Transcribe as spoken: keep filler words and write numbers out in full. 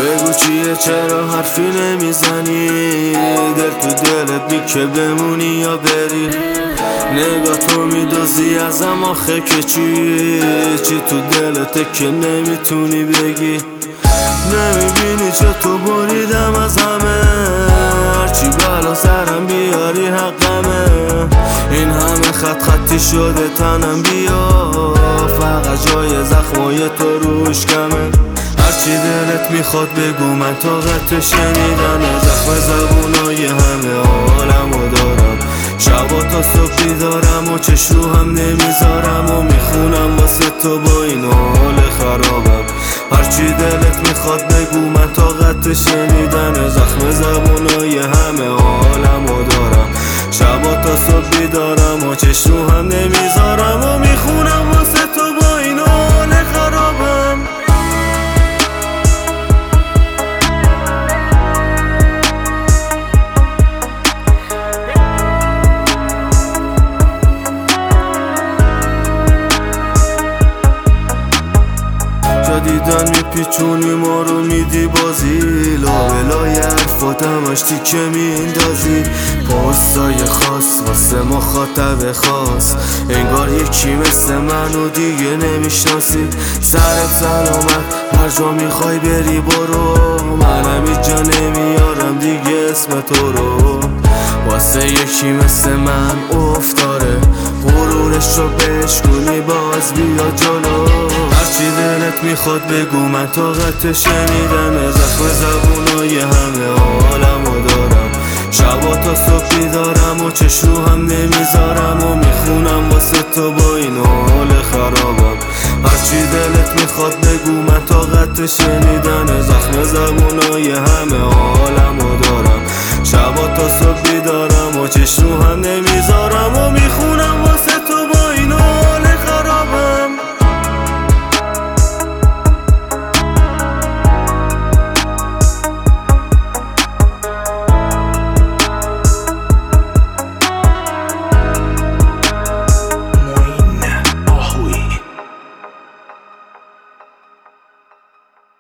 بگو چیه چرا حرفی نمیزنی، دل تو دلت بی که بمونی یا بری. نگاه تو میدازی ازم آخه که چی چی تو دلته که نمیتونی بگی. نمیبینی چه تو بریدم از همه، هرچی بلا سرم بیاری حقمه. این همه خط خطی شده تنم بیا، فقط جای زخمای تو روش کمه. هرچی دلت میخواد بگو من طاقت شنیدن زخم زبونای همه عالمو دارم. شبا تا صبح بیدارم و چش رو هم نمیذارم و میخونم واسه تو با این حال خرابم. هرچی دلت میخواد بگو من طاقت شنیدن زخم زبونای همه عالمو دارم. شبا تا صبح بیدارم و چش رو هم نمیذارم و میخونم واسه تو با این حال خرابم. دیدن میپیچونی ما رو میدی بازی، لابلای حرفات همش تیکه میندازی. پستای خاص واسه مخاطب خاص، انگار یکی مثل منو دیگه نمیشناسی. سرت سلامت هر جا میخوای بری برو، منم اینجا نمیارم دیگه اسم تو رو. واسه یکی مثل من افتاره، غرورش رو بشکنی باز بیا جلو. هرچی دلت میخواد بگو من طاقت شنیدن زخم زبونای همه عالمو دارم. شبا تا صبح بیدارم و چش رو هم نمیذارم و میخونم واسه تو با این حال خرابم. هرچی دلت میخواد بگو من طاقت شنیدن زخم زبونای همه عالمو دارم. شبا تا صبح بیدارم و چش رو هم نمیذارم